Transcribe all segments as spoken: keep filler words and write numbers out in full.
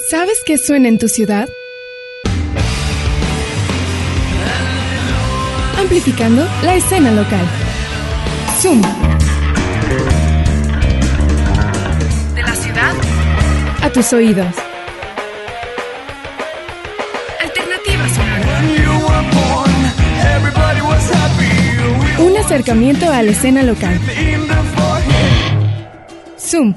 ¿Sabes qué suena en tu ciudad? Amplificando la escena local. Zoom. De la ciudad a tus oídos. Alternativa sonora. Un acercamiento a la escena local. Zoom.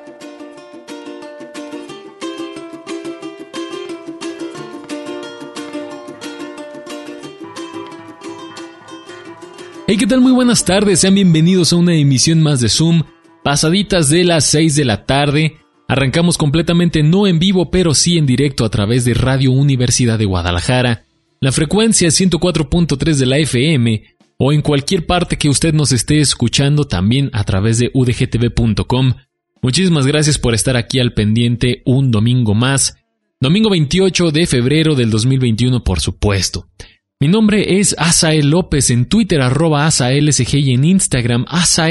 Hey, ¿qué tal? Muy buenas tardes, sean bienvenidos a una emisión más de Zoom, pasaditas de las seis de la tarde. Arrancamos completamente no en vivo, pero sí en directo a través de Radio Universidad de Guadalajara, la frecuencia ciento cuatro punto tres de la F M, o en cualquier parte que usted nos esté escuchando, también a través de u d g t v punto com. Muchísimas gracias por estar aquí al pendiente un domingo más, domingo veintiocho de febrero del dos mil veintiuno, por supuesto. Mi nombre es Asael López, en Twitter arroba AsaelSG y en Instagram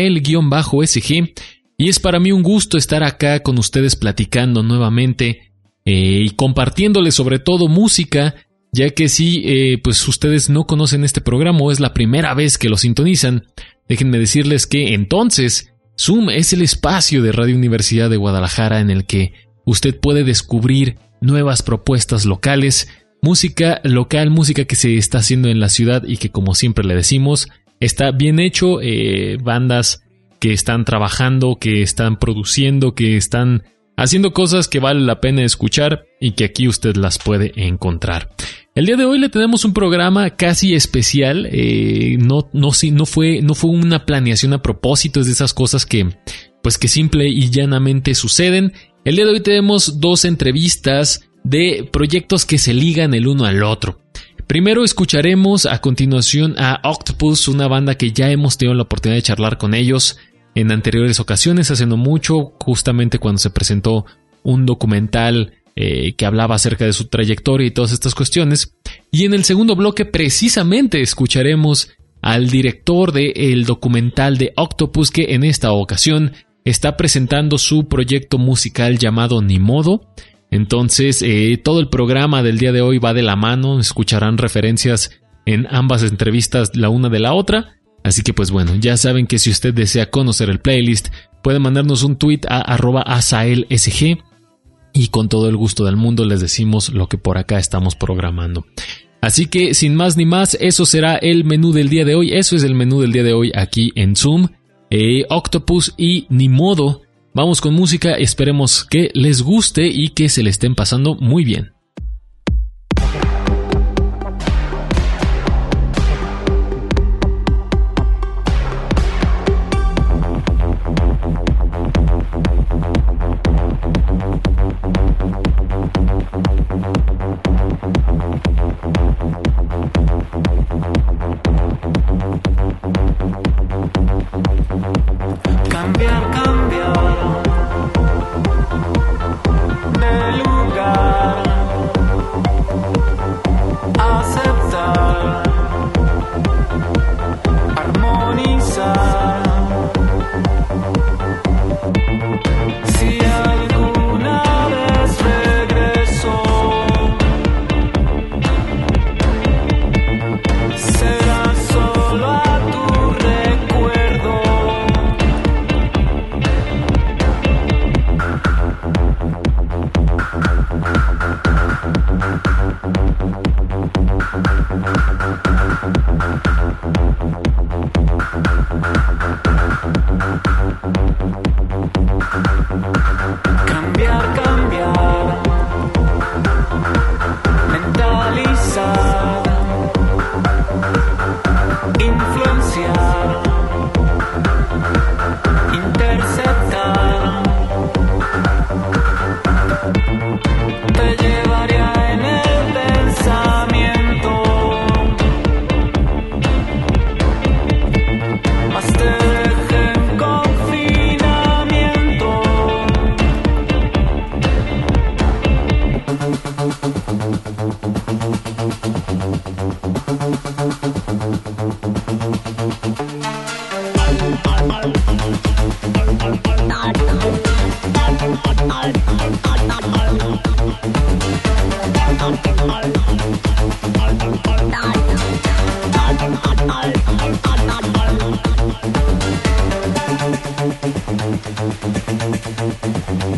Asael-S G, y es para mí un gusto estar acá con ustedes platicando nuevamente eh, y compartiéndoles sobre todo música, ya que si eh, pues ustedes no conocen este programa o es la primera vez que lo sintonizan, déjenme decirles que entonces Zoom es el espacio de Radio Universidad de Guadalajara en el que usted puede descubrir nuevas propuestas locales, música local, música que se está haciendo en la ciudad y que, como siempre le decimos, está bien hecho, eh, bandas que están trabajando, que están produciendo, que están haciendo cosas que vale la pena escuchar y que aquí usted las puede encontrar. El día de hoy le tenemos un programa casi especial, eh, no, no, sí, no, fue, no fue una planeación a propósito, es de esas cosas que, pues que simple y llanamente suceden. El día de hoy tenemos dos entrevistas de proyectos que se ligan el uno al otro. Primero escucharemos a continuación a Octopus, una banda que ya hemos tenido la oportunidad de charlar con ellos en anteriores ocasiones, hace no mucho, justamente cuando se presentó un documental eh, que hablaba acerca de su trayectoria y todas estas cuestiones. Y en el segundo bloque precisamente escucharemos al director del documental de Octopus, que en esta ocasión está presentando su proyecto musical llamado Ni Modo. Entonces, eh, todo el programa del día de hoy va de la mano, escucharán referencias en ambas entrevistas la una de la otra, así que pues bueno, ya saben que si usted desea conocer el playlist, puede mandarnos un tweet a arroba AsaelSG y con todo el gusto del mundo les decimos lo que por acá estamos programando. Así que sin más ni más, eso será el menú del día de hoy, eso es el menú del día de hoy aquí en Zoom, eh, Octopus y Ni Modo. Vamos con música, esperemos que les guste y que se le estén pasando muy bien. Cambiar, cambiar de lugar.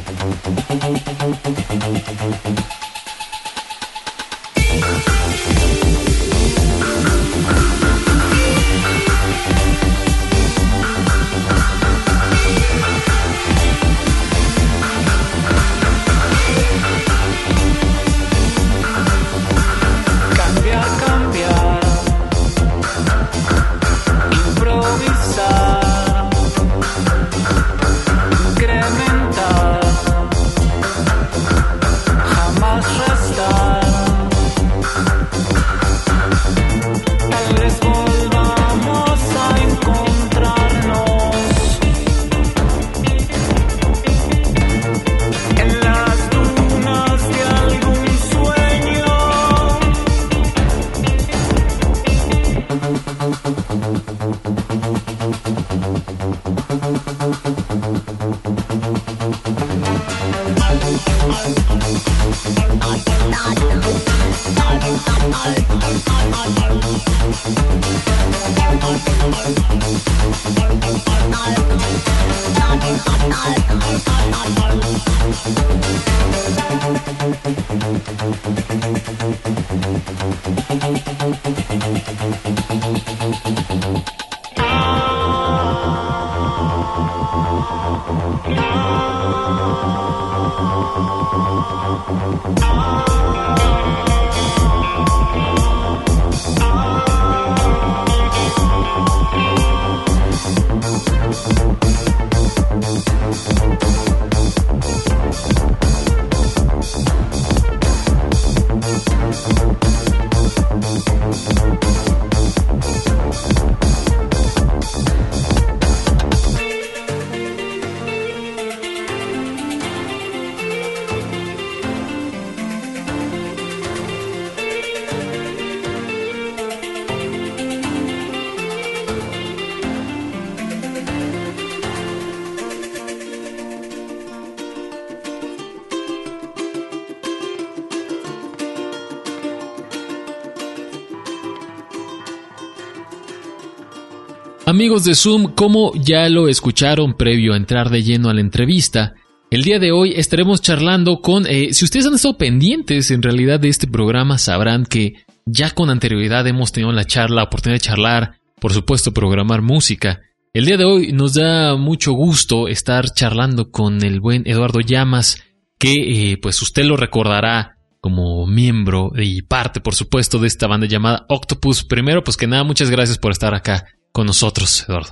Amigos de Zoom, como ya lo escucharon previo a entrar de lleno a la entrevista, el día de hoy estaremos charlando con... Eh, si ustedes han estado pendientes en realidad de este programa, sabrán que ya con anterioridad hemos tenido la charla, la oportunidad de charlar, por supuesto programar música. El día de hoy nos da mucho gusto estar charlando con el buen Eduardo Llamas, que eh, pues usted lo recordará como miembro y parte, por supuesto, de esta banda llamada Octopus. Primero, pues que nada, muchas gracias por estar acá con nosotros, Eduardo.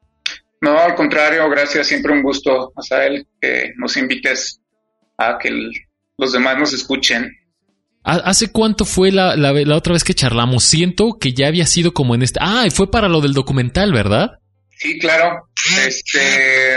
No, al contrario, gracias, siempre un gusto, Asael, que nos invites a que el, los demás nos escuchen. ¿Hace cuánto fue la, la, la otra vez que charlamos? Siento que ya había sido como en este... Ah, y fue para lo del documental, ¿verdad? Sí, claro. Este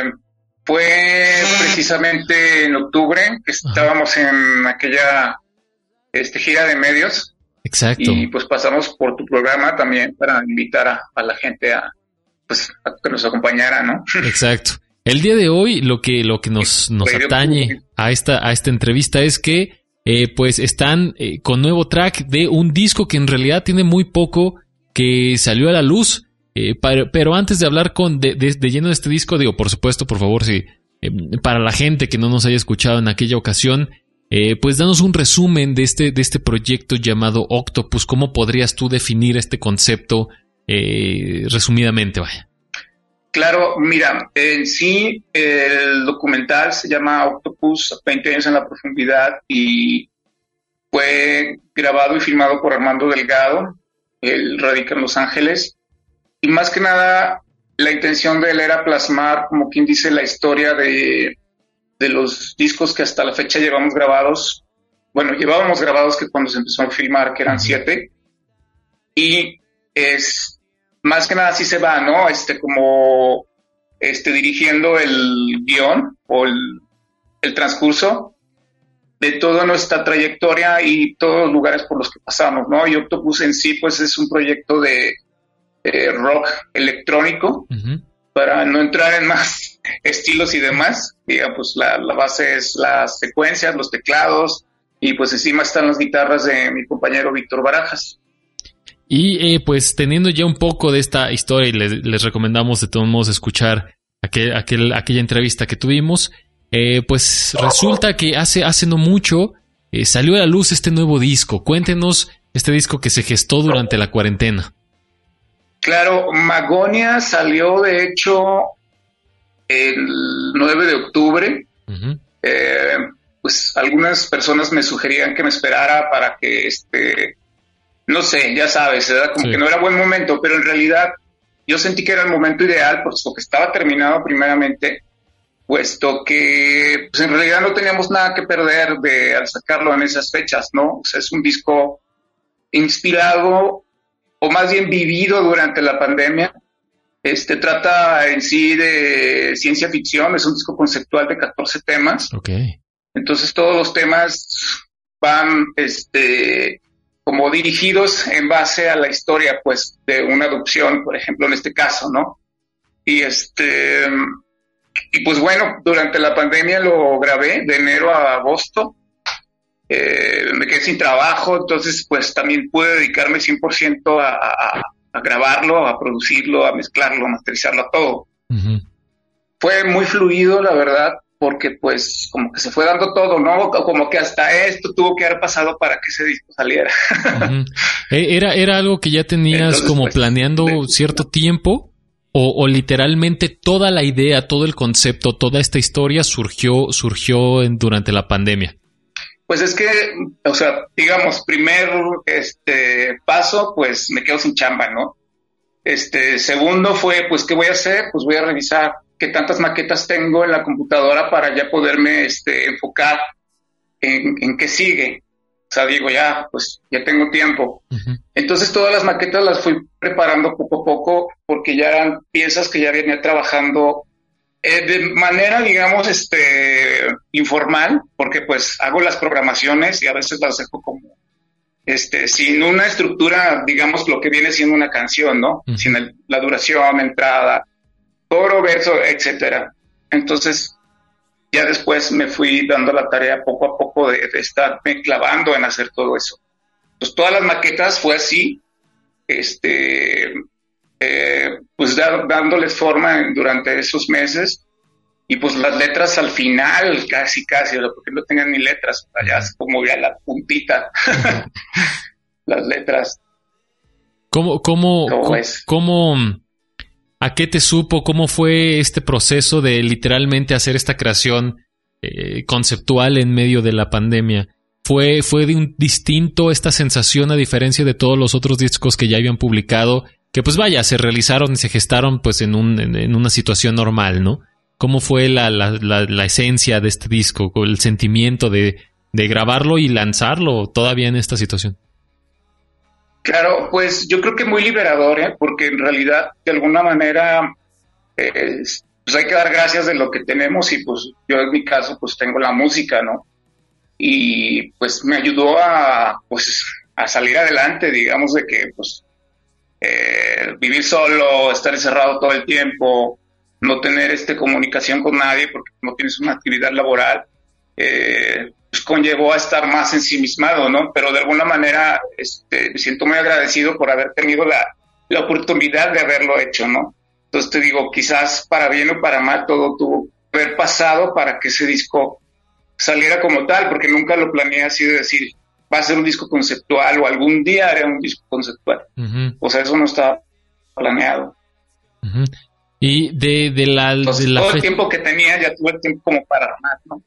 fue precisamente en octubre, que estábamos Ajá. en aquella este, gira de medios. Exacto. Y pues pasamos por tu programa también para invitar a, a la gente a, pues, a que nos acompañara, ¿no? Exacto. El día de hoy lo que, lo que nos, nos atañe a esta, a esta entrevista es que eh, pues están eh, con nuevo track de un disco que en realidad tiene muy poco que salió a la luz. Eh, para, pero antes de hablar con de, de, de lleno de este disco, digo, por supuesto, por favor, si eh, para la gente que no nos haya escuchado en aquella ocasión, Eh, pues danos un resumen de este, de este proyecto llamado Octopus. ¿Cómo podrías tú definir este concepto eh, resumidamente? Vaya. Claro, mira, en sí el documental se llama Octopus, veinte años en la profundidad, y fue grabado y filmado por Armando Delgado. Él radica en Los Ángeles, y más que nada la intención de él era plasmar, como quien dice, la historia de de los discos que hasta la fecha llevamos grabados, bueno, llevábamos grabados que cuando se empezó a filmar, que eran siete, y es, más que nada así se va, ¿no? Este, como, este, dirigiendo el guión, o el, el transcurso de toda nuestra trayectoria y todos los lugares por los que pasamos, ¿no? Y Octopus en sí, pues, es un proyecto de eh, rock electrónico, uh-huh. para no entrar en más estilos y demás, digamos, pues la, la base es las secuencias, los teclados, y pues encima están las guitarras de mi compañero Víctor Barajas. Y eh, pues teniendo ya un poco de esta historia, y les, les recomendamos de todos modos escuchar aquel, aquel, aquella entrevista que tuvimos, eh, pues resulta que hace, hace no mucho eh, salió a la luz este nuevo disco. Cuéntenos este disco que se gestó durante la cuarentena. Claro, Magonia salió de hecho el nueve de octubre. Uh-huh. Eh, pues algunas personas me sugerían que me esperara para que, este, no sé, ya sabes, ¿verdad? Como sí. que no era buen momento, pero en realidad yo sentí que era el momento ideal, puesto que estaba terminado primeramente, puesto que pues en realidad no teníamos nada que perder de al sacarlo en esas fechas, ¿no? O sea, es un disco inspirado, o más bien vivido durante la pandemia. Este trata en sí de ciencia ficción, es un disco conceptual de catorce temas. Okay. Entonces todos los temas van este como dirigidos en base a la historia pues de una adopción, por ejemplo, en este caso, ¿no? Y este y pues bueno, durante la pandemia lo grabé de enero a agosto. Eh, me quedé sin trabajo, entonces pues también pude dedicarme cien por ciento a, a, a grabarlo, a producirlo, a mezclarlo, a masterizarlo, a todo. Uh-huh. Fue muy fluido, la verdad, porque pues como que se fue dando todo, ¿no? Como que hasta esto tuvo que haber pasado para que ese disco saliera. Uh-huh. ¿Era, ¿Era algo que ya tenías entonces, como pues, planeando de, cierto tiempo? O, ¿O literalmente toda la idea, todo el concepto, toda esta historia surgió, surgió en, durante la pandemia? Pues es que, o sea, digamos, primer este paso, pues me quedo sin chamba, ¿no? Este, segundo fue, pues, ¿qué voy a hacer? Pues voy a revisar qué tantas maquetas tengo en la computadora para ya poderme este, enfocar en, en qué sigue. O sea, digo, ya, pues, ya tengo tiempo. Uh-huh. Entonces, todas las maquetas las fui preparando poco a poco porque ya eran piezas que ya venía trabajando Eh, de manera, digamos, este, informal, porque pues hago las programaciones y a veces las dejo como, este, sin una estructura, digamos, lo que viene siendo una canción, ¿no? Uh-huh. Sin el, la duración, entrada, coro, verso, etcétera. Entonces, ya después me fui dando la tarea poco a poco de, de estarme clavando en hacer todo eso. Pues todas las maquetas fue así, este... Eh, pues da, dándoles forma durante esos meses y pues las letras al final casi casi, porque no tenían ni letras, allá se movía la puntita las letras. ¿Cómo, cómo, cómo, cómo, a qué te supo? ¿Cómo fue este proceso de literalmente hacer esta creación eh, conceptual en medio de la pandemia? ¿Fue, fue de un distinto esta sensación a diferencia de todos los otros discos que ya habían publicado? Que pues vaya, se realizaron y se gestaron pues en un en, en una situación normal, ¿no? ¿Cómo fue la, la, la, la esencia de este disco, el sentimiento de, de grabarlo y lanzarlo todavía en esta situación? Claro, pues yo creo que muy liberador, ¿eh? Porque en realidad de alguna manera eh, pues hay que dar gracias de lo que tenemos y pues yo en mi caso pues tengo la música, ¿no? Y pues me ayudó a pues a salir adelante, digamos, de que pues Eh, vivir solo, estar encerrado todo el tiempo, no tener este comunicación con nadie porque no tienes una actividad laboral, eh, pues conllevó a estar más ensimismado, ¿no? Pero de alguna manera este, me siento muy agradecido por haber tenido la, la oportunidad de haberlo hecho, ¿no? Entonces te digo, quizás para bien o para mal todo tuvo que haber pasado para que ese disco saliera como tal, porque nunca lo planeé así de decir, va a ser un disco conceptual o algún día haré un disco conceptual. Uh-huh. O sea, eso no estaba planeado. Uh-huh. Y de, de la... Entonces, de la todo fe... el tiempo que tenía ya tuve el tiempo como para armar, ¿no?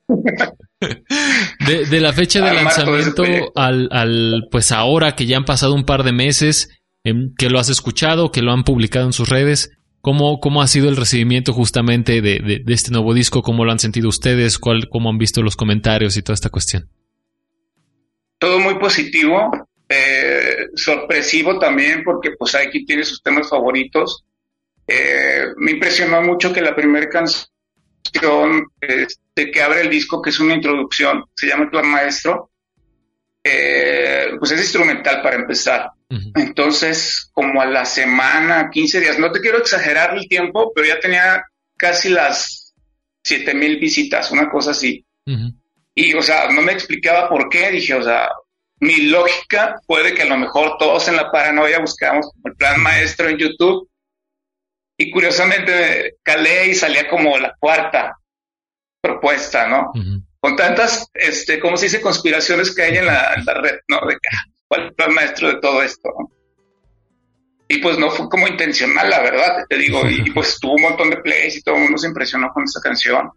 de, de la fecha de lanzamiento al, al... Pues ahora que ya han pasado un par de meses, eh, que lo has escuchado, que lo han publicado en sus redes, ¿cómo, cómo ha sido el recibimiento justamente de, de, de este nuevo disco? ¿Cómo lo han sentido ustedes? ¿Cuál, ¿Cómo han visto los comentarios y toda esta cuestión? Todo muy positivo, eh, sorpresivo también, porque pues hay quien tiene sus temas favoritos. Eh, me impresionó mucho que la primera canción este, que abre el disco, que es una introducción, se llama El Plan Maestro, eh, pues es instrumental para empezar. Uh-huh. Entonces, como a la semana, quince días, no te quiero exagerar el tiempo, pero ya tenía casi las siete mil visitas, una cosa así. Uh-huh. Y, o sea, no me explicaba por qué. Dije, o sea, mi lógica puede que a lo mejor todos en la paranoia buscamos El Plan Maestro en YouTube. Y curiosamente calé y salía como la cuarta. propuesta, ¿no? Uh-huh. Con tantas, este, ¿cómo se dice? Conspiraciones que hay en la, en la red, ¿no? De que, ¿cuál fue el maestro de todo esto, no? Y pues no fue como intencional, la verdad, te digo, y pues tuvo un montón de plays y todo el mundo se impresionó con esa canción.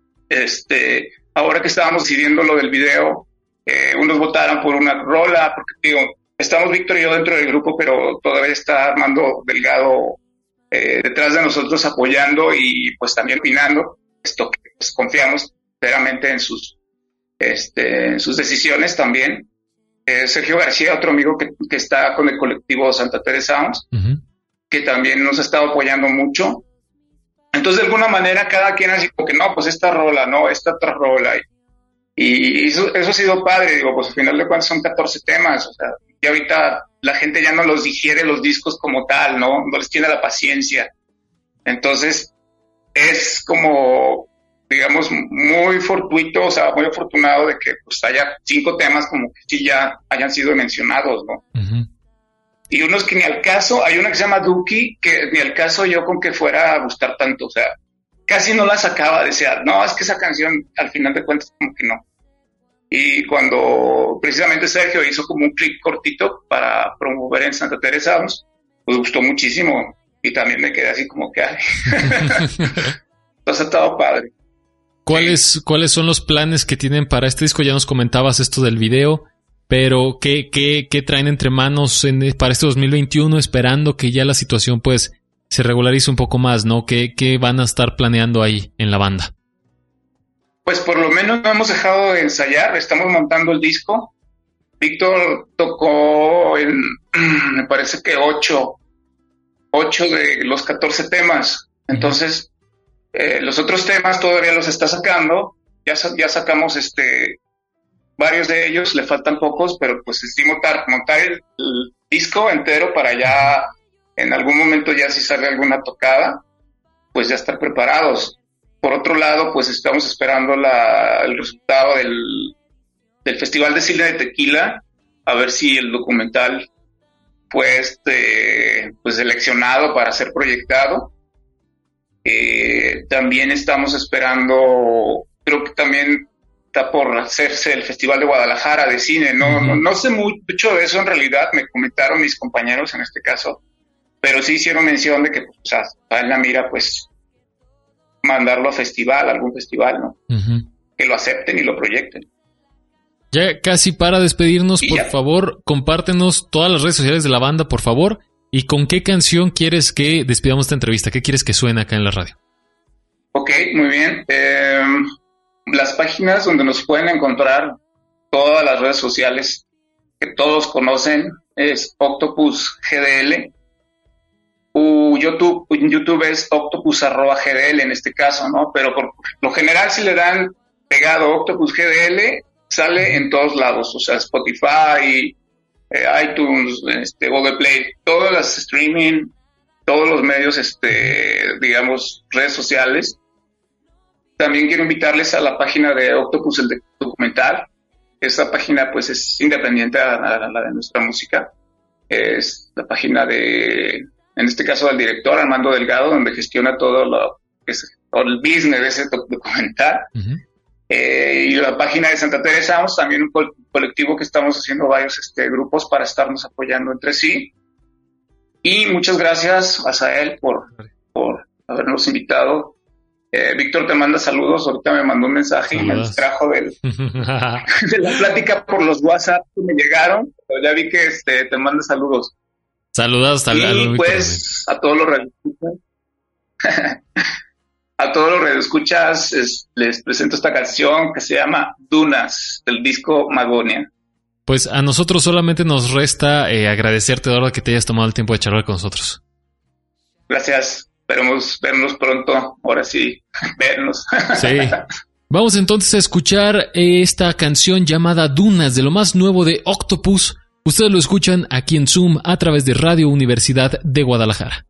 Este, ahora que estábamos decidiendo lo del video, eh, unos votaron por una rola, porque digo, estamos Víctor y yo dentro del grupo, pero todavía está Armando Delgado eh, detrás de nosotros apoyando y pues también opinando, esto que pues, confiamos enteramente en sus, este, en sus decisiones también. Eh, Sergio García, otro amigo que, que está con el colectivo Santa Teresa Sounds, uh-huh. que también nos ha estado apoyando mucho. Entonces, de alguna manera, cada quien así como que, no, pues esta rola, no, esta otra rola. Y, y eso, eso ha sido padre, digo, pues al final de cuentas son catorce temas, o sea, y ahorita la gente ya no los digiere los discos como tal, ¿no? No les tiene la paciencia. Entonces, es como, digamos, muy fortuito, o sea, muy afortunado de que pues haya cinco temas como que sí ya hayan sido mencionados, ¿no? Uh-huh. Y unos que ni al caso, hay una que se llama Duki, que ni al caso yo con que fuera a gustar tanto, o sea, casi no la sacaba, decía, no, es que esa canción al final de cuentas como que no. Y cuando precisamente Sergio hizo como un clip cortito para promover en Santa Teresa Sounds, pues gustó muchísimo y también me quedé así como que, ay, entonces ha estado padre. ¿Cuáles, sí. ¿Cuáles son los planes que tienen para este disco? Ya nos comentabas esto del video, pero ¿qué, qué, qué traen entre manos en, para este dos mil veintiuno, esperando que ya la situación pues se regularice un poco más, ¿no? ¿Qué, qué van a estar planeando ahí en la banda? Pues por lo menos no hemos dejado de ensayar, estamos montando el disco. Víctor tocó en, me parece que ocho, ocho de los catorce temas, entonces eh, los otros temas todavía los está sacando, ya, ya sacamos este varios de ellos, le faltan pocos, pero pues es montar, montar el, el disco entero para ya en algún momento ya si sale alguna tocada, pues ya estar preparados. Por otro lado, pues estamos esperando la, el resultado del, del Festival de Cine de Tequila, a ver si el documental fue este, pues seleccionado para ser proyectado. Eh, también estamos esperando, creo que también está por hacerse el Festival de Guadalajara de cine, no, no, no sé mucho de eso en realidad, me comentaron mis compañeros en este caso, pero sí hicieron mención de que pues, o sea, está en la mira pues mandarlo a festival, algún festival, ¿no? Uh-huh. Que lo acepten y lo proyecten. Ya casi para despedirnos, y por ya. favor, compártenos todas las redes sociales de la banda, por favor, y con qué canción quieres que despidamos esta entrevista, qué quieres que suene acá en la radio. Ok, muy bien. Eh, las páginas donde nos pueden encontrar todas las redes sociales que todos conocen es Octopus G D L. U YouTube, YouTube es octopus arroba G D L en este caso, ¿no? Pero por lo general si le dan pegado Octopus G D L, sale en todos lados, o sea, Spotify, eh, iTunes, este, Google Play, todas las streaming, todos los medios, este, digamos, redes sociales. También quiero invitarles a la página de Octopus, el documental. Esa página, pues, es independiente a, a, a la de nuestra música. Es la página de, en este caso, del director Armando Delgado, donde gestiona todo lo que es todo el business de ese documental. Uh-huh. Eh, y la página de Santa Teresa Sounds, también un col- colectivo que estamos haciendo varios este, grupos para estarnos apoyando entre sí. Y muchas gracias a Sael por, por habernos invitado. Eh, Víctor te manda saludos, ahorita me mandó un mensaje saludos. Y me distrajo del, de la plática por los WhatsApp que me llegaron, pero ya vi que este, te manda saludos. Saludos al, y al pues a todos los radioescuchas a todos los radioescuchas es, les presento esta canción que se llama Dunas, del disco Magonia. Pues a nosotros solamente nos resta eh, agradecerte, Eduardo, que te hayas tomado el tiempo de charlar con nosotros. Gracias. Esperemos vernos pronto, ahora sí, vernos. Sí. Vamos entonces a escuchar esta canción llamada Dunas, de lo más nuevo de Octopus. Ustedes lo escuchan aquí en Zoom a través de Radio Universidad de Guadalajara.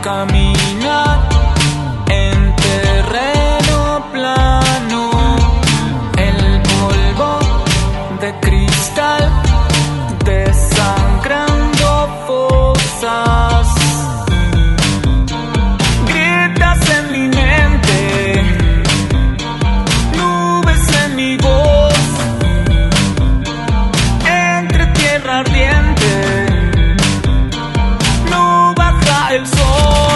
caminar en terreno plano, el polvo de cristal desangrando fosas, grietas en mi mente, nubes en mi voz, entre tierra ardiente no baja el sol.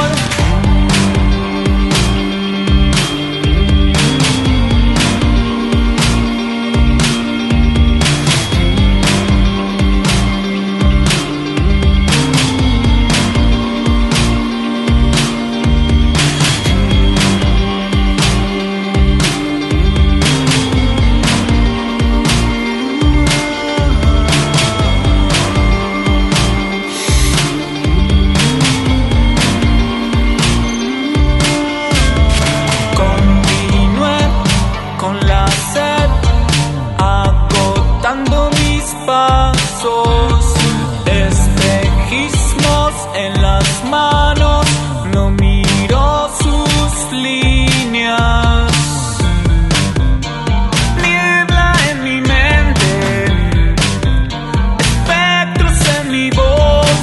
Espejismos en las manos, no miro sus líneas. Niebla en mi mente, espectros en mi voz.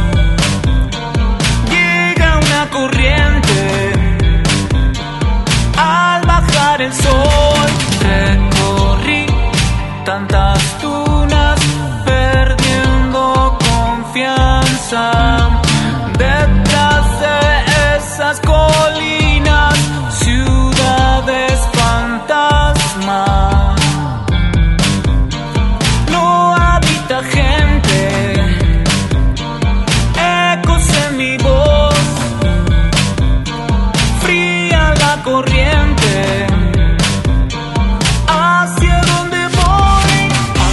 Llega una corriente al bajar el sol. Recorrí tantas dunas perdiendo confianza, detrás de esas colinas, ciudades fantasma. No habita gente, ecos en mi voz, fría la corriente. ¿Hacia dónde voy?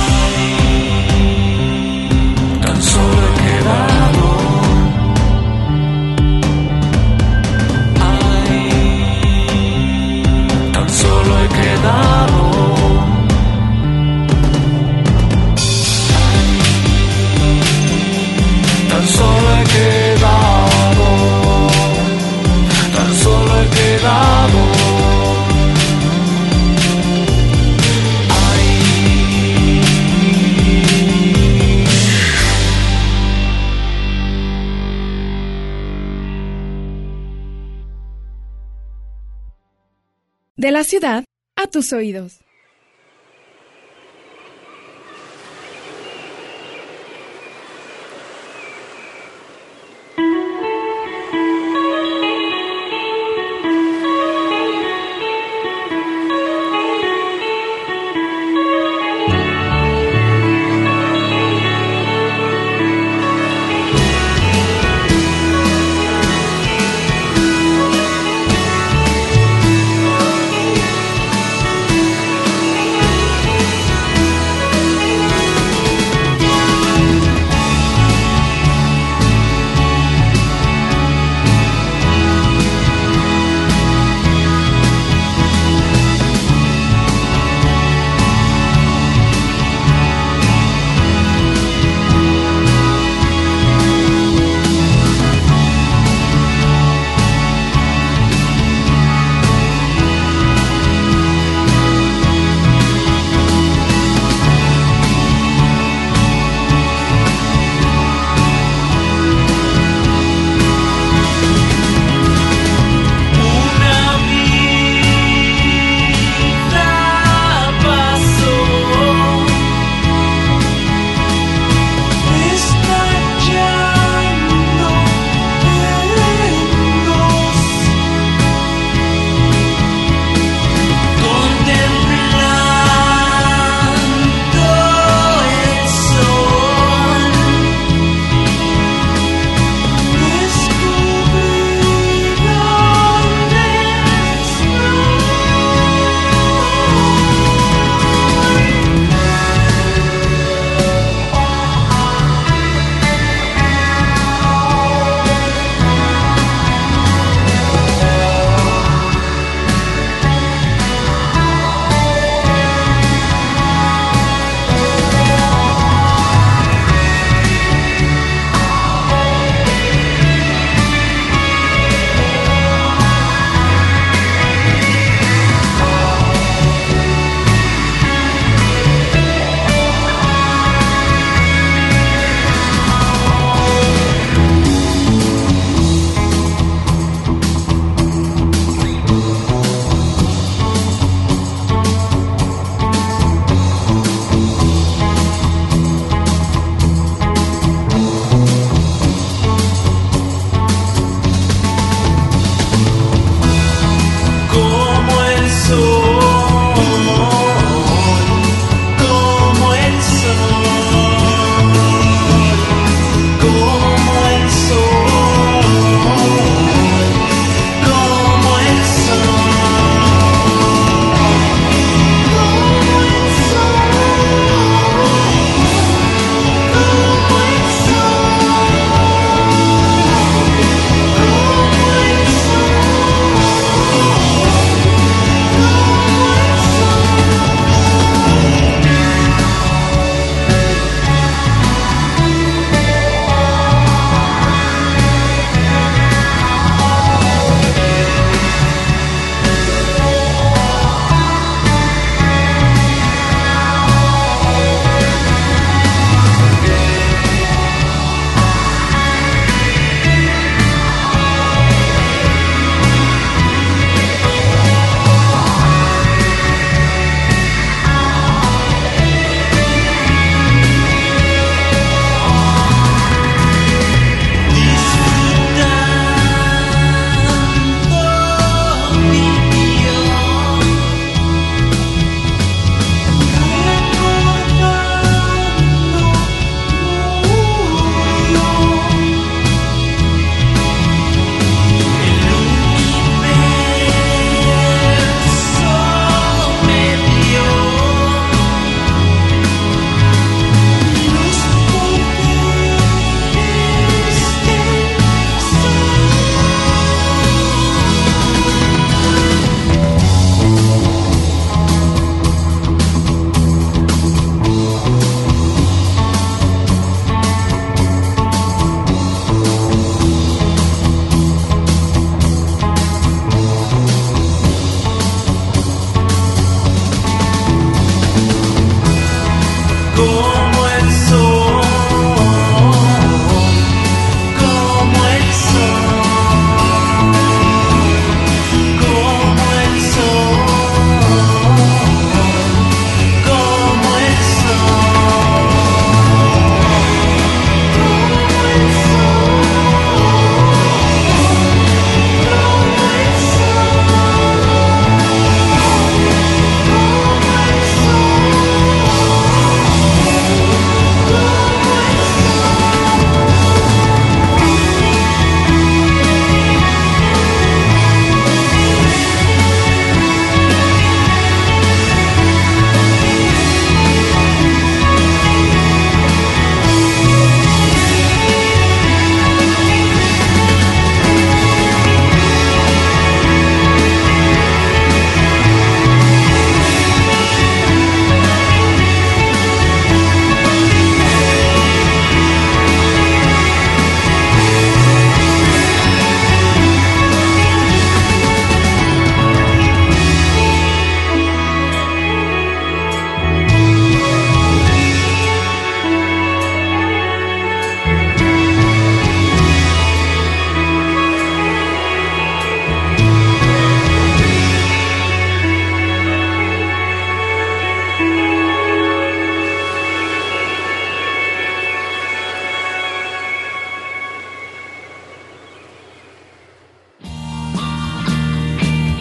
Ay, tan solo he quedado. Ay, tan solo he quedado. Ay, tan solo he quedado. Tan solo he quedado. De la ciudad a tus oídos.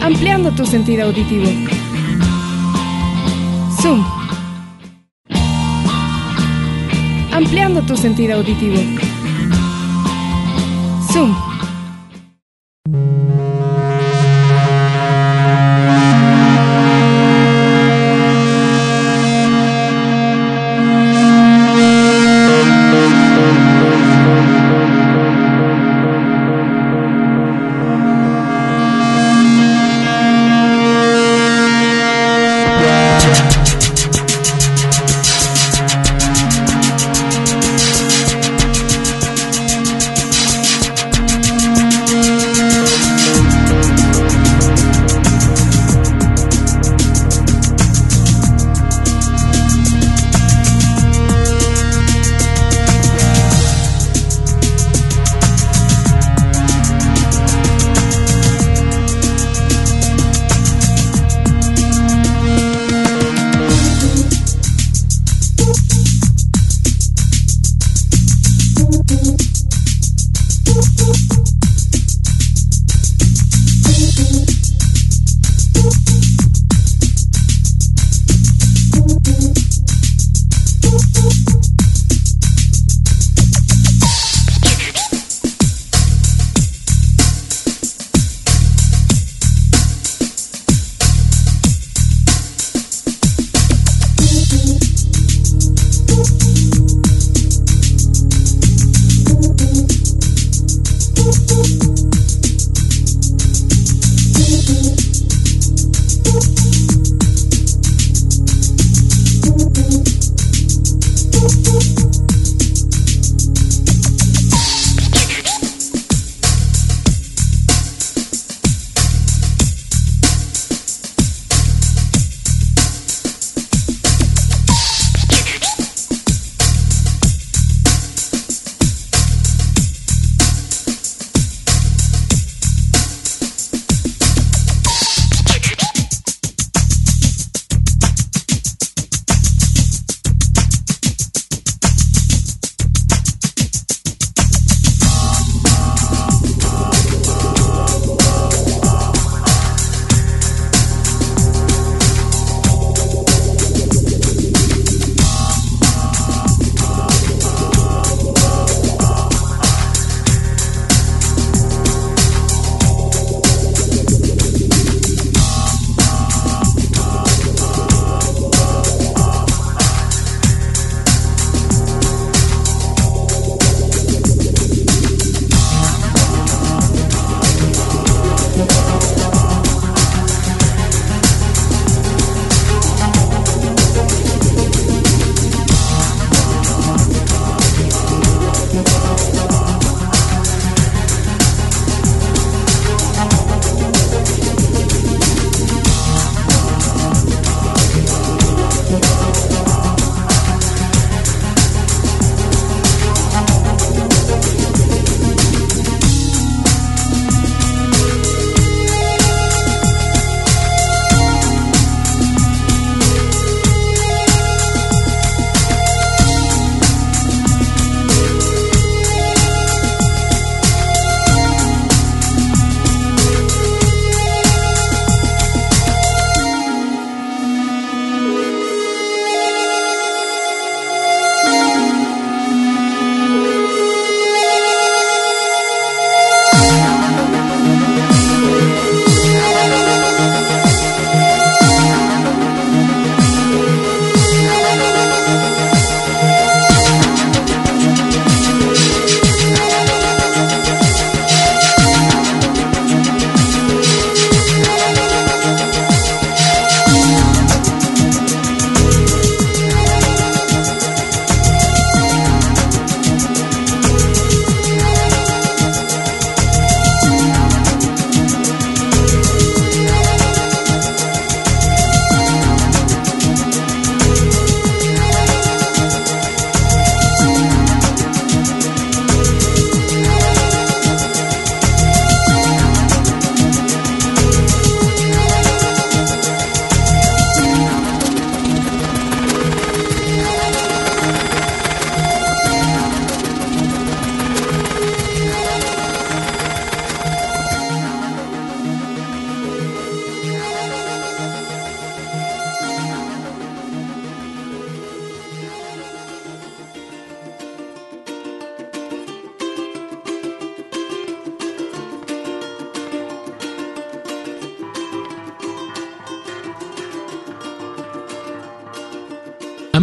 ampliando tu sentido auditivo. Zoom. Ampliando tu sentido auditivo. Zoom.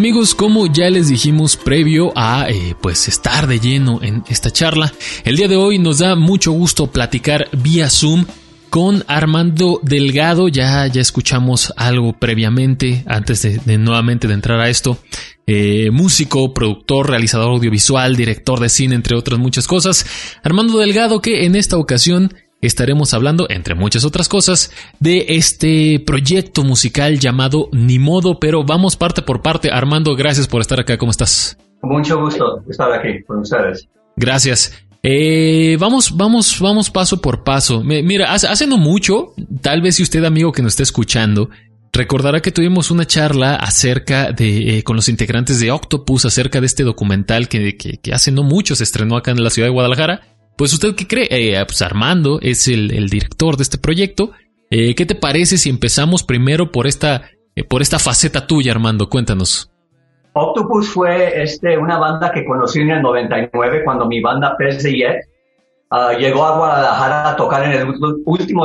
Amigos, como ya les dijimos previo a eh, pues estar de lleno en esta charla, el día de hoy nos da mucho gusto platicar vía Zoom con Armando Delgado. Ya, ya escuchamos algo previamente antes de, de nuevamente de entrar a esto. Eh, músico, productor, realizador audiovisual, director de cine, entre otras muchas cosas. Armando Delgado, que en esta ocasión estaremos hablando, entre muchas otras cosas, de este proyecto musical llamado Ni Modo, pero vamos parte por parte. Armando, gracias por estar acá, ¿cómo estás? Mucho gusto estar aquí con ustedes. Gracias. Eh, vamos, vamos, vamos paso por paso. Me, mira, hace, hace no mucho, tal vez si usted, amigo que nos está escuchando, recordará que tuvimos una charla acerca de, eh, con los integrantes de Octopus, acerca de este documental que, que, que hace no mucho se estrenó acá en la ciudad de Guadalajara. Pues usted, ¿qué cree? Eh, pues Armando es el, el director de este proyecto. Eh, ¿Qué te parece si empezamos primero por esta, eh, por esta faceta tuya, Armando? Cuéntanos. Octopus fue este, una banda que conocí en el noventa y nueve cuando mi banda Pez de Jet uh, llegó a Guadalajara a tocar en el último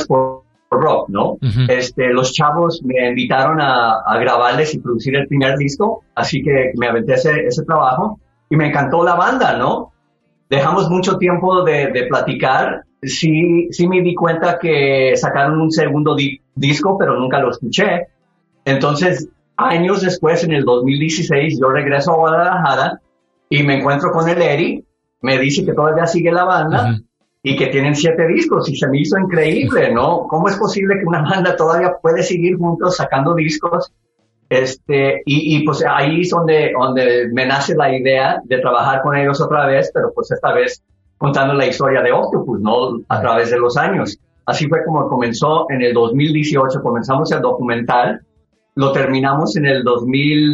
rock, ¿no? Uh-huh. Este, los chavos me invitaron a, a grabarles y producir el primer disco, así que me aventé ese, ese trabajo y me encantó la banda, ¿no? Dejamos mucho tiempo de, de platicar. Sí, sí me di cuenta que sacaron un segundo di- disco, pero nunca lo escuché. Entonces, años después, en el dos mil dieciséis, yo regreso a Guadalajara y me encuentro con el Eri. Me dice que todavía sigue la banda uh-huh. y que tienen siete discos. Y se me hizo increíble, ¿no? ¿Cómo es posible que una banda todavía puede seguir juntos sacando discos? Este, y, y pues ahí es donde, donde me nace la idea de trabajar con ellos otra vez, pero pues esta vez contando la historia de Octopus, ¿no? A través de los años. Así fue como comenzó en el dos mil dieciocho, comenzamos el documental, lo terminamos en el dos mil,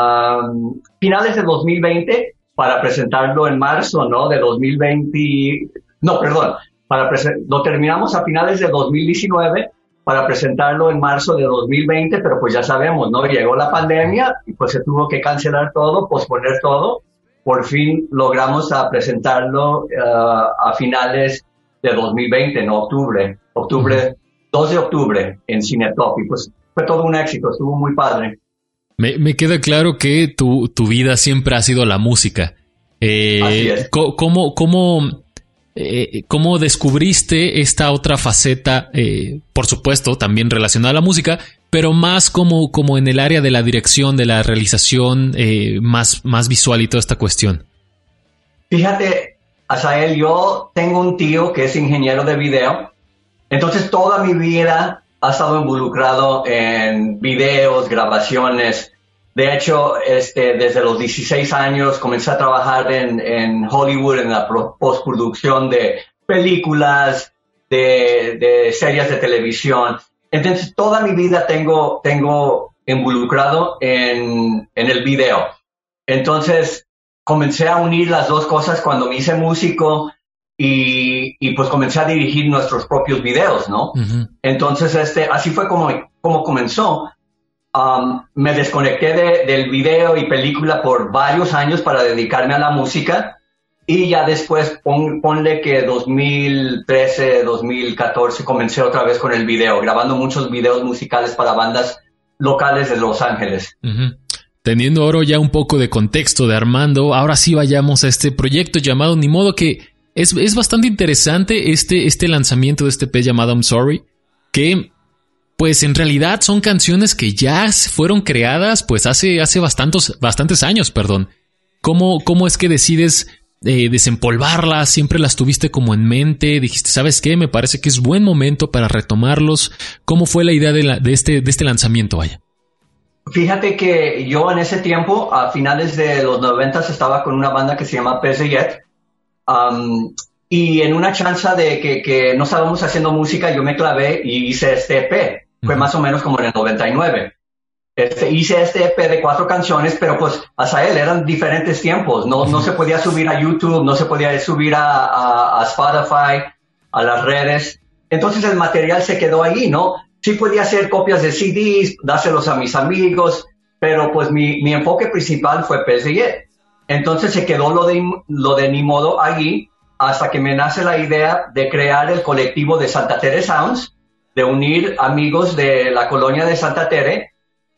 um, finales del dos mil veinte, para presentarlo en marzo, ¿no? De dos mil veinte, no, perdón, para presen- lo terminamos a finales de dos mil diecinueve, para presentarlo en marzo de dos mil veinte, pero pues ya sabemos, ¿no? Llegó la pandemia y pues se tuvo que cancelar todo, posponer todo. Por fin logramos a presentarlo uh, a finales de dos mil veinte, ¿no? Octubre, octubre, dos de octubre en Cinetop, y pues fue todo un éxito, estuvo muy padre. Me, me queda claro que tu, tu vida siempre ha sido la música. Eh, Así es. ¿Cómo, cómo, eh, cómo descubriste esta otra faceta, eh, por supuesto, también relacionada a la música, pero más como, como en el área de la dirección, de la realización, eh, más, más visual y toda esta cuestión? Fíjate, Asael, yo tengo un tío que es ingeniero de video, entonces toda mi vida ha estado involucrado en videos, grabaciones. De hecho, este, desde los dieciséis años comencé a trabajar en, en Hollywood en la pro- postproducción de películas, de, de series de televisión. Entonces, toda mi vida tengo, tengo involucrado en, en el video. Entonces, comencé a unir las dos cosas cuando me hice músico y, y pues comencé a dirigir nuestros propios videos, ¿no? Uh-huh. Entonces, este, así fue como, como comenzó. Um, me desconecté de, del video y película por varios años para dedicarme a la música y ya después pon, ponle que dos mil trece, dos mil catorce comencé otra vez con el video, grabando muchos videos musicales para bandas locales de Los Ángeles. Uh-huh. Teniendo ahora ya un poco de contexto de Armando, ahora sí vayamos a este proyecto llamado Ni Modo, que es, es bastante interesante este, este lanzamiento de este P llamado I'm Sorry, que pues en realidad son canciones que ya fueron creadas pues hace, hace bastantes, bastantes años, perdón. ¿Cómo, cómo es que decides eh, desempolvarlas? ¿Siempre las tuviste como en mente? Dijiste, ¿sabes qué? Me parece que es buen momento para retomarlos. ¿Cómo fue la idea de, la, de, este, de este lanzamiento, vaya? Fíjate que yo en ese tiempo, a finales de los noventas, estaba con una banda que se llama Pez de Jet. Um, y en una chanza de que, que no estábamos haciendo música, yo me clavé y hice este E P. Fue más o menos como en el noventa y nueve. Este, hice este E P de cuatro canciones, pero pues hasta él eran diferentes tiempos. No, no se podía subir a YouTube, no se podía subir a, a, a Spotify, a las redes. Entonces el material se quedó ahí, ¿no? Sí podía hacer copias de C Ds, dárselos a mis amigos, pero pues mi, mi enfoque principal fue P S Y. Entonces se quedó lo de, lo de Ni Modo ahí, hasta que me nace la idea de crear el colectivo de Santa Tere Sounds, de unir amigos de la colonia de Santa Tere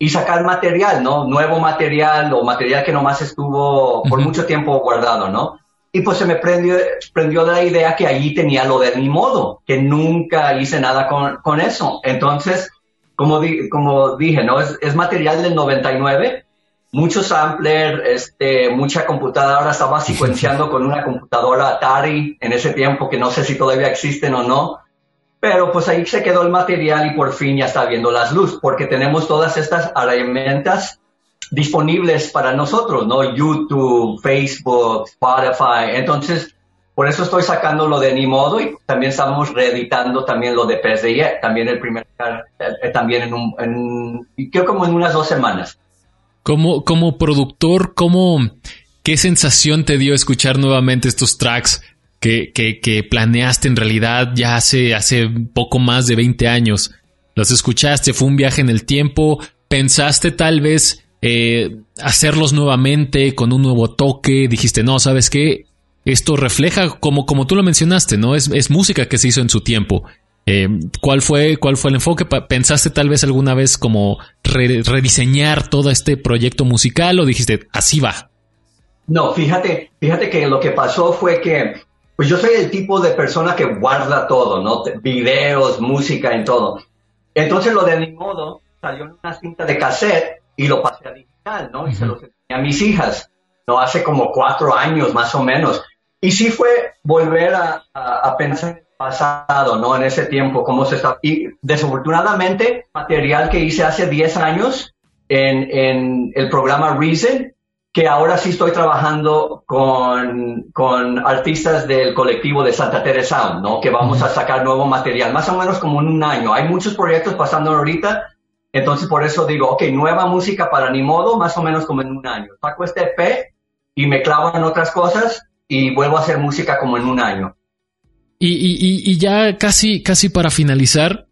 y sacar material, ¿no? Nuevo material o material que nomás estuvo por uh-huh. mucho tiempo guardado, ¿no? Y pues se me prendió, prendió de la idea que allí tenía lo de mi modo, que nunca hice nada con, con eso. Entonces, como, di, como dije, ¿no? Es, es material del noventa y nueve, mucho sampler, este, mucha computadora, estaba secuenciando con una computadora Atari en ese tiempo, que no sé si todavía existen o no, pero pues ahí se quedó el material y por fin ya está viendo las luz, porque tenemos todas estas herramientas disponibles para nosotros, ¿no? YouTube, Facebook, Spotify. Entonces, por eso estoy sacando lo de Ni Modo y también estamos reeditando también lo de Pez de Yet, también el primer, eh, también en un, en, creo como en unas dos semanas. Como, como productor, ¿cómo, qué sensación te dio escuchar nuevamente estos tracks que, que, que planeaste en realidad ya hace, hace poco más de veinte años? Los escuchaste, fue un viaje en el tiempo, pensaste tal vez Eh, hacerlos nuevamente con un nuevo toque, dijiste, no, ¿sabes qué? Esto refleja, como, como tú lo mencionaste, ¿no? Es, es música que se hizo en su tiempo. Eh, ¿cuál fue, cuál fue el enfoque? ¿Pensaste tal vez alguna vez como re, rediseñar todo este proyecto musical o dijiste, así va? No, fíjate, fíjate que lo que pasó fue que, pues yo soy el tipo de persona que guarda todo, ¿no? Videos, música, en todo. Entonces lo de Ni Modo salió en una cinta de cassette y lo pasé a digital, ¿no? Y uh-huh. se lo enseñé a mis hijas, ¿no? Hace como cuatro años más o menos. Y sí fue volver a, a, a pensar en el pasado, ¿no? En ese tiempo, cómo se está. Y desafortunadamente, material que hice hace diez años en, en el programa Reason, que ahora sí estoy trabajando con, con artistas del colectivo de Santa Teresa Sound, ¿no? Que vamos uh-huh. a sacar nuevo material, más o menos como en un año. Hay muchos proyectos pasando ahorita. Entonces, por eso digo, ok, nueva música para Ni Modo, más o menos como en un año. Saco este E P y me clavo en otras cosas y vuelvo a hacer música como en un año. Y, y, y ya casi, casi para finalizar,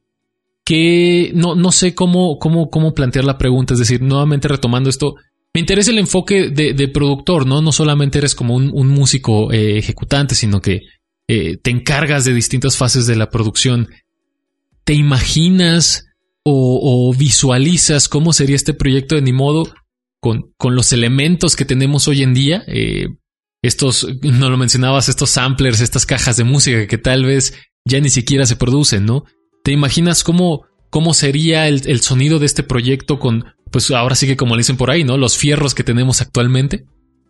que no, no sé cómo, cómo, cómo plantear la pregunta. Es decir, nuevamente retomando esto, me interesa el enfoque de, de productor, ¿no? No solamente eres como un, un músico eh, ejecutante, sino que eh, te encargas de distintas fases de la producción. ¿Te imaginas O, o visualizas cómo sería este proyecto de Ni Modo con, con los elementos que tenemos hoy en día? Eh, estos, no lo mencionabas, estos samplers, estas cajas de música que tal vez ya ni siquiera se producen, ¿no? ¿Te imaginas cómo, cómo sería el, el sonido de este proyecto con, pues ahora sí que como le dicen por ahí, ¿no? Los fierros que tenemos actualmente.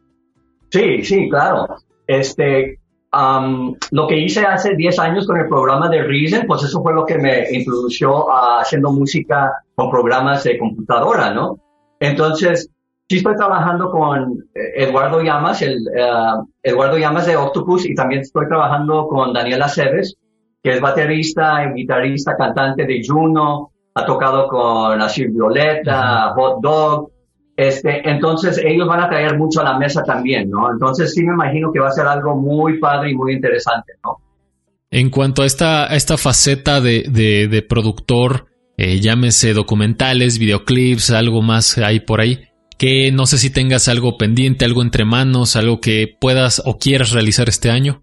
Sí, sí, claro. Este... Um, lo que hice hace diez años con el programa de Reason, pues eso fue lo que me introdujo a haciendo música con programas de computadora, ¿no? Entonces, sí estoy trabajando con Eduardo Llamas, el, uh, Eduardo Llamas de Octopus, y también estoy trabajando con Daniel Aceves, que es baterista, guitarrista, cantante de Juno, ha tocado con Azir Violeta, Hot Dog. Este, entonces ellos van a traer mucho a la mesa también, ¿no? Entonces sí me imagino que va a ser algo muy padre y muy interesante, ¿no? En cuanto a esta, a esta faceta de, de, de productor, eh, llámese documentales, videoclips, algo más hay por ahí, que no sé si tengas algo pendiente, algo entre manos, algo que puedas o quieras realizar este año.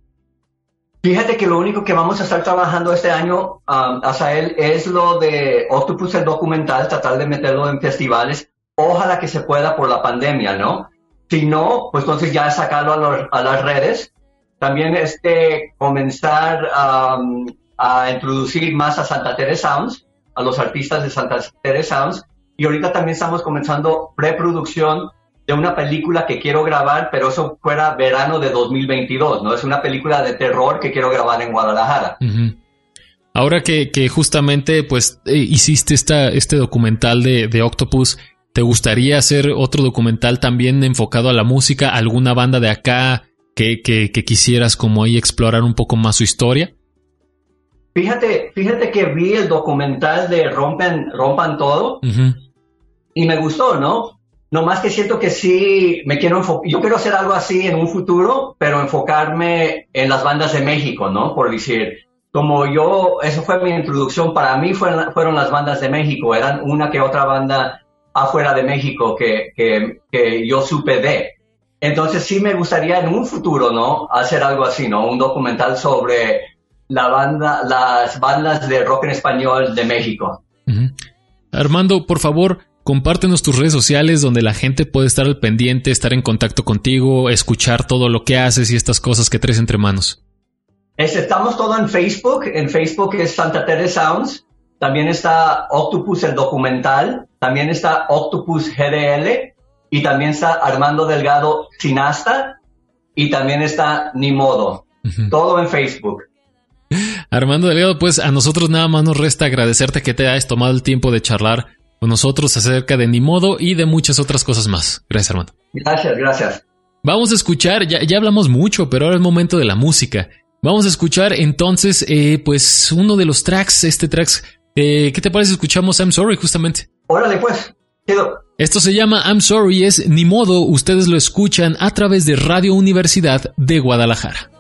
Fíjate que lo único que vamos a estar trabajando este año, um, Asael, es lo de Octopus, el documental, tratar de meterlo en festivales. Ojalá que se pueda por la pandemia, ¿no? Si no, pues entonces ya sacarlo a, los, a las redes. También este, comenzar um, a introducir más a Santa Teresa Sounds, a los artistas de Santa Teresa Sounds. Y ahorita también estamos comenzando preproducción de una película que quiero grabar, pero eso fuera verano de dos mil veintidós, ¿no? Es una película de terror que quiero grabar en Guadalajara. Uh-huh. Ahora que, que justamente pues eh, hiciste esta, este documental de, de Octopus, ¿te gustaría hacer otro documental también enfocado a la música? ¿Alguna banda de acá que, que, que quisieras como ahí explorar un poco más su historia? Fíjate, fíjate que vi el documental de Rompen, Rompan Todo uh-huh. y me gustó, ¿no? Nomás que siento que sí me quiero enfocar. Yo quiero hacer algo así en un futuro, pero enfocarme en las bandas de México, ¿no? Por decir, como yo, eso fue mi introducción. Para mí fueron, fueron las bandas de México. Eran una que otra banda afuera de México que, que, que yo supe de. Entonces sí me gustaría en un futuro, ¿no? Hacer algo así, ¿no? Un documental sobre la banda, las bandas de rock en español de México. Uh-huh. Armando, por favor, compártenos tus redes sociales donde la gente puede estar al pendiente, estar en contacto contigo, escuchar todo lo que haces y estas cosas que traes entre manos. Estamos todo en Facebook. En Facebook es Santa Tere Sounds. También está Octopus el documental. También está Octopus G D L. Y también está Armando Delgado Cineasta. Y también está Ni Modo. Uh-huh. Todo en Facebook. Armando Delgado, pues a nosotros nada más nos resta agradecerte que te hayas tomado el tiempo de charlar con nosotros acerca de Ni Modo y de muchas otras cosas más. Gracias, Armando. Gracias, gracias. Vamos a escuchar, ya, ya hablamos mucho, pero ahora es momento de la música. Vamos a escuchar entonces, eh, pues, uno de los tracks, este tracks. Eh, ¿Qué te parece? Escuchamos I'm Sorry, justamente. Órale, pues. Quiero. Esto se llama I'm Sorry, es Ni Modo. Ustedes lo escuchan a través de Radio Universidad de Guadalajara.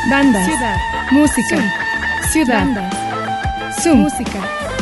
Bandas. Ciudad. Música. Zoom. Ciudad. Bandas. Zoom. Música.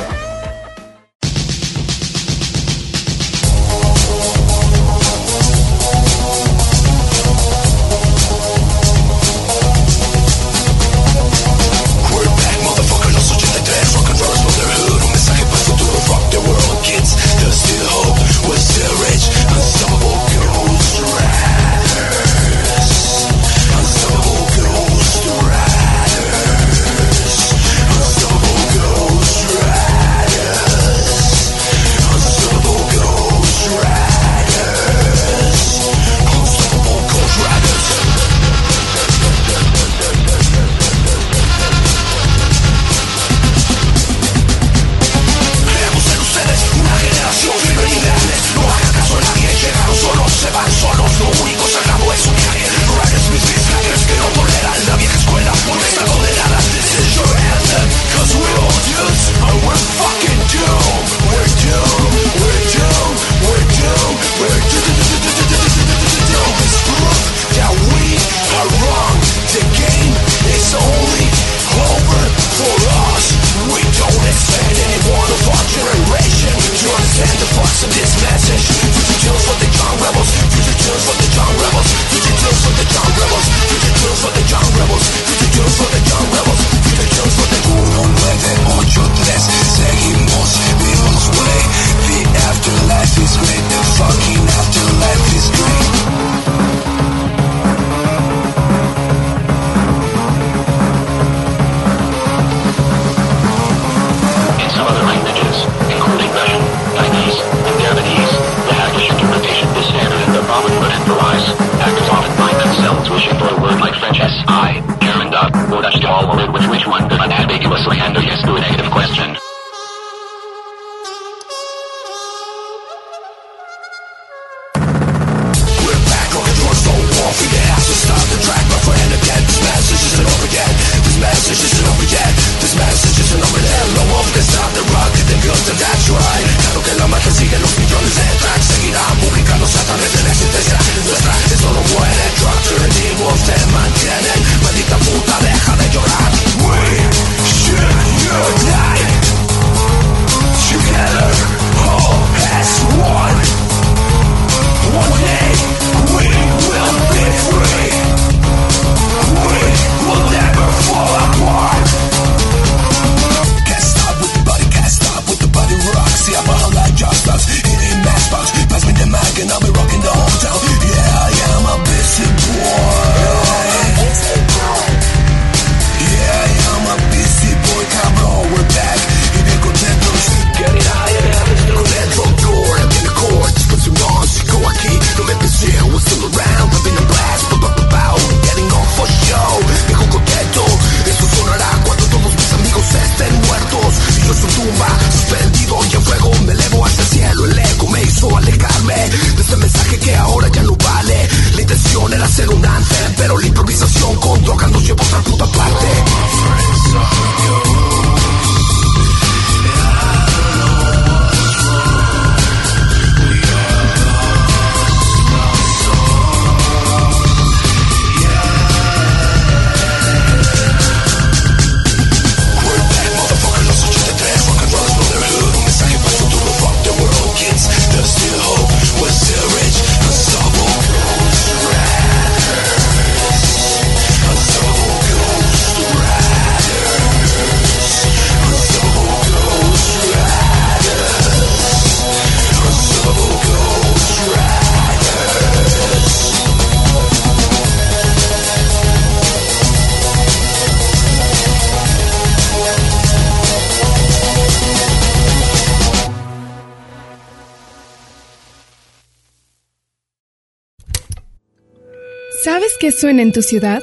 ¿Sabes qué suena en tu ciudad?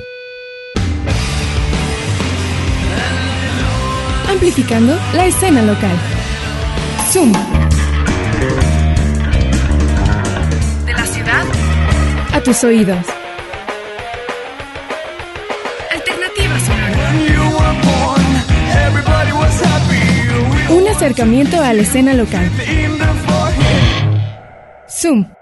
Amplificando la escena local. Zoom. De la ciudad A tus oídos. Alternativa sonora. Un acercamiento a la escena local. Zoom.